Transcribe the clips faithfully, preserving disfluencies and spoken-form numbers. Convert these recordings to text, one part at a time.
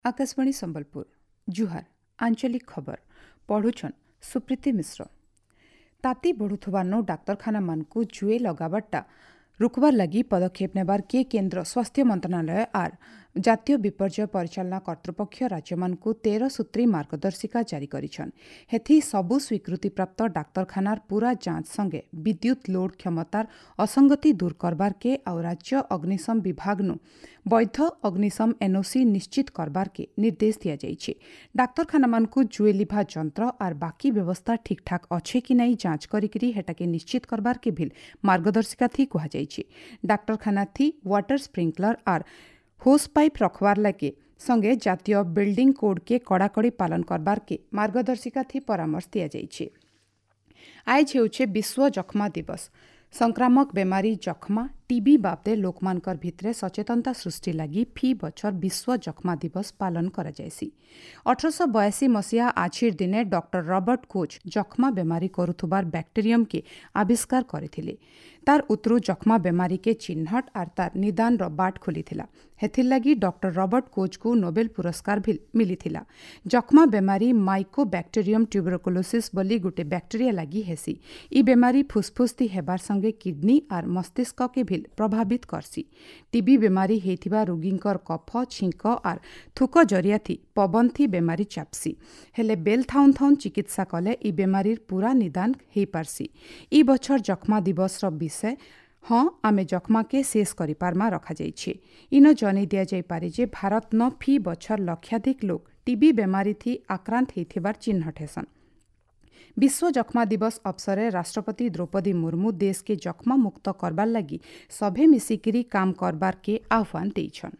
आकाशवाणी संबलपुर जुहार आंचलिक खबर पढ़ुछन सुप्रीति मिश्र। ताती बढ़ुवा नो डाक्तरखाना मानकु जुए लगाबारटा रुकबार लगी पदक्षेप नेबार के केन्द्र स्वास्थ्य मंत्रणालय आर जातीय विपर्यय परिचालना कर्तृपक्ष राज्य मानकु तेरह सूत्री मार्गदर्शिका जारी करिछन। हेथि सबु स्वीकृतिप्राप्त डाक्तरखानार पूरा जांच संगे विद्युत लोड क्षमतार असंगति दूर करबार के आ राज्य अग्निशम विभाग नु वैध अग्निशम एनओसी निश्चित करबार के निर्देश दिया जाइछे। डाक्तरखाना मानकु जुए लिभा जंत्र आर बाकी व्यवस्था ठीक ठाक अच्छे कि नहीं जांच करिकरी हेटाके निश्चित करबार के भी मार्गदर्शिका थी कहा जाइछे। डाक्तरखाना थी वाटर स्प्रिंकलर आर होस पाइप रखवार लगे संगे जातीय बिल्डिंग कोड के कड़ाकड़ी पालन करबार के मार्गदर्शिका थी परामर्श दिया जाइछे। आज हेउछे विश्व जख्मा दिवस। संक्रामक बेमारी जख्मा टीबी बाबदे लोकमानकर भितरे सचेतनता सृष्टि लगी फी बछर विश्व जख्मा दिवस पालन करा जायसी। अठरश बयासी मसीहा आछिर दिने डॉक्टर रॉबर्ट कोच जख्मा बेमारी करुथुबार बैक्टेरियम के आविष्कार करथिले। तार उतरु जख्मा बेमारी के चिन्हट आर तार निदान रो बाट खोलिथिला। हेथिर लगी डॉक्टर रॉबर्ट कोच को नोबेल पुरस्कार भी मिलिथिला। जख्मा बेमारी माइकोबैक्टेरियम ट्यूबरकुलोसिस बोली गुटे बैक्टेरिया लगी हेसी। ई बेमारी फुसफुस हेबार संगे किडनी आर मस्तिष्क के भी प्रभावित करसी। टीबी बेमारी हेथिबा रोगींकर कफ छिंक आर थुक जरिया थी पवन थी बेमारी चापसी। हेले बेल थाउन थाउन चिकित्सा कले ई बेमारीर पूरा निदान हेई पारसी। ई बछर जख्मा दिवस रो विषय हाँ आमे जख्मा के शेष करि पारमा रखा जाइछे। इन जनै दिया जाय पारे जे भारत न फी बछर लक्षाधिक लोग टीबी बेमारी थी आक्रांत हेथिबार चिन्हट हेसन। विश्व जख्मा दिवस अवसरे राष्ट्रपति द्रौपदी मुर्मू देश के जख्मा मुक्त करबार लगी सभे मिसिकिरी काम करबार के आह्वान देइछन।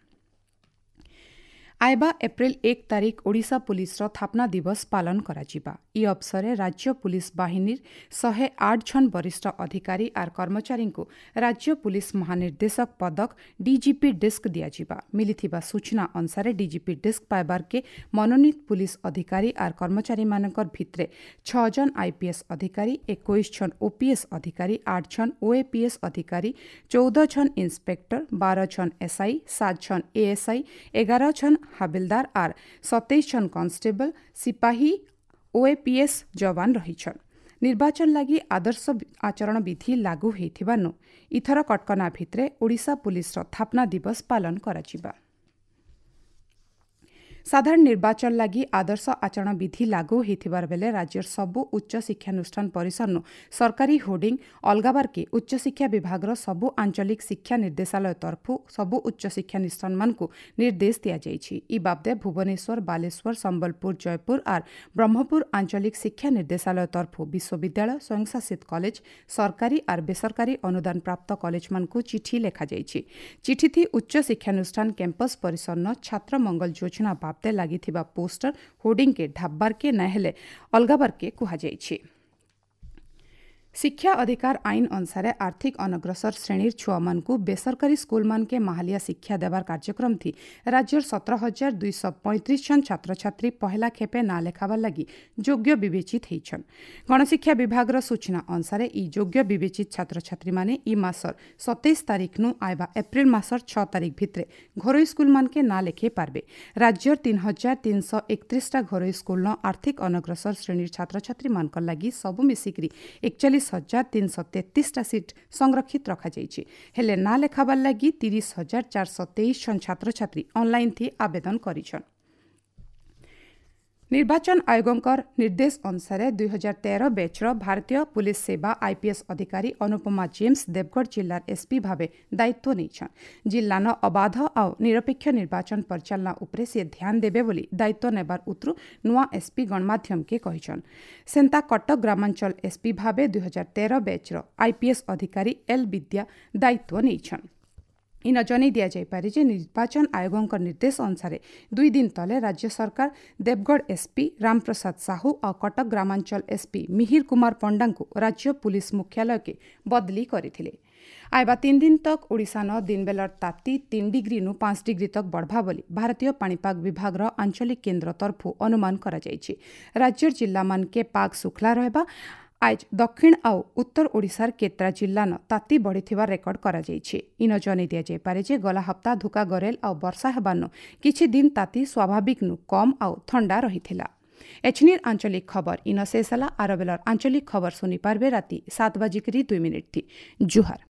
आइबा एप्रिल एक तारिख ओडिशा पुलिस रो स्थापना दिवस पालन कराजिबा। ई अवसरे राज्य पुलिस बाहिनीर शहे आठ जन वरिष्ठ अधिकारी आर कर्मचारी को राज्य पुलिस महानिर्देशक पदक डीजीपी डिस्क दियाजिबा। मिलिथिबा सूचना अनुसार डीजीपी डिस्क पाइबार के मनोनीत पुलिस अधिकारी आर कर्मचारी मानकर भितरे छह जन आईपीएस अधिकारी, इक्कीस जन ओपीएस अधिकारी, आठ जन ओएपीएस अधिकारी, चौदह जन इंस्पेक्टर, बारह जन एसआई, सात जन एएसआई, ग्यारह जन हाबिलदार आर सत्ताईस जन कांस्टेबल, सिपाही, ओएपीएस जवान रहिछन। निर्वाचन लगी आदर्श आचरण विधि लागू हेथिबानु इथर कटकना भितरे ओडिशा पुलिस रो स्थापना दिवस पालन कराजिबा। साधारण निर्वाचन लगी आदर्श आचरण विधि लागू हेथिबार बेले राज्यर सबु उच्च शिक्षानुष्ठान परिसर सरकारी होर्डिंग अलगाबार के उच्च शिक्षा विभाग सबु आंचलिक शिक्षा निर्देशालय तरफु सबु उच्च शिक्षानुष्ठान मानकु निर्देश दिया जाइछि। ई बाबदे भुवनेश्वर, बालेश्वर, संबलपुर, जयपुर आर ब्रह्मपुर आंचलिक शिक्षा निर्देशालय तरफु विश्वविद्यालय, स्वयंशासित कॉलेज, सरकारी आर बेसरकारी अनुदान प्राप्त कॉलेज मानकु चिठी लेखा जाइछि। चिठी थी उच्च शिक्षानुष्ठान कैंपस परिसर न छात्र मंगल योजना बाबदे लागिथिबा पोस्टर होर्डिंग के ढाब्बार के नहेले अलगाबार के कुहा जाइछि। शिक्षा अधिकार आईन अनुसार आर्थिक अनग्रसर श्रेणीर छुआ मानकु बेसरकारी स्कूल मान के महालिया शिक्षा देवार कार्यक्रम थी राज्यर सत्रह हजार दुई सौ पैंतीस जन छात्र छात्री पहला खेपे ना लेखाबार लगी योग्य विवेचित होइछन। गणशिक्षा विभाग सूचना अनुसार ई योग्य विवेचित छात्र छात्री माने ई मासर सत्ताईस तारिख नु आइबा एप्रिल मासर छह तारिख भितरे घरोई स्कूल मान के ना लेखे पारबे। राज्यर तीन हजार तीन सौ एकत्रीसटा घरोई स्कूल न आर्थिक अनग्रसर श्रेणीर छात्र छात्री मानकर लगी सबु मिसिकरी एकचालीस हजार तीन सौ तेतीसटा सीट संरक्षित रखा जाइछि। हेले ना लेखाबार लगी तीस हजार चार सौ तेईस जन छात्र छात्री ऑनलाइन थी आवेदन करिछन। निर्वाचन आयोगकर निर्देश अनुसार दुई हजार तेरह बैचर भारतीय पुलिस सेवा आईपीएस अधिकारी अनुपमा जेम्स देवगढ़ जिल्लार एसपी भावे दायित्व नेछन। जिल्ला न अबाध आ निरपेक्ष निर्वाचन परिचालना उपरे से ध्यान देबे बोली दायित्व नेबार उतरु नुआ एसपी गणमाध्यम के कहिछन। सेंता कटक ग्रामांचल एसपी भावे दुई हजार तेरह बैचर आईपीएस अधिकारी एल विद्या दायित्व नेछन। इन जनै दिया जाय पारे जे निर्वाचन आयोगकर निर्देश अनुसार दुई दिन तले राज्य सरकार देवगढ़ एसपी रामप्रसाद साहू और कटक ग्रामांचल एसपी मिहिर कुमार पंडा को राज्य पुलिस मुख्यालय के बदली करथिले। आइबा तीन दिन तक ओडिशा न दिन बेलर ताती तीन डिग्री नु पांच डिग्री तक बढ़वा बोली भारतीय पाणीपाग विभाग आंचलिक केन्द्र तरफु अनुमान करा जायछि। राज्यर जिल्ला मान के पाग सुखला रहबा आज दक्षिण आउ उत्तर ओडिशार केतरा जिल्लान ताती बढ़िथिबा रेकर्ड करा जायछि। इन जनै दिया जाय पारे जे गला हप्ता धुका गरेल आउ वर्षा हेबानु किछि दिन ताती स्वाभाविक नु कम आउ ठंडा रहिथिला। एचनीर आंचलिक खबर इन शेष होला। आरबेलर आंचलिक खबर सुनी पारबे राति सात बजिकरी दुई मिनिट थी। जुहार।